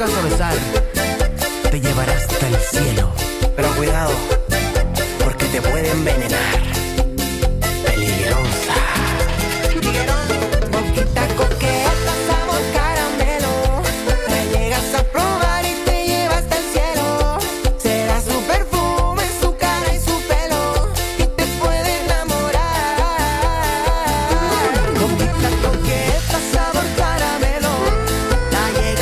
llegas a besar, te llevará hasta el cielo. Pero cuidado, porque te puede envenenar.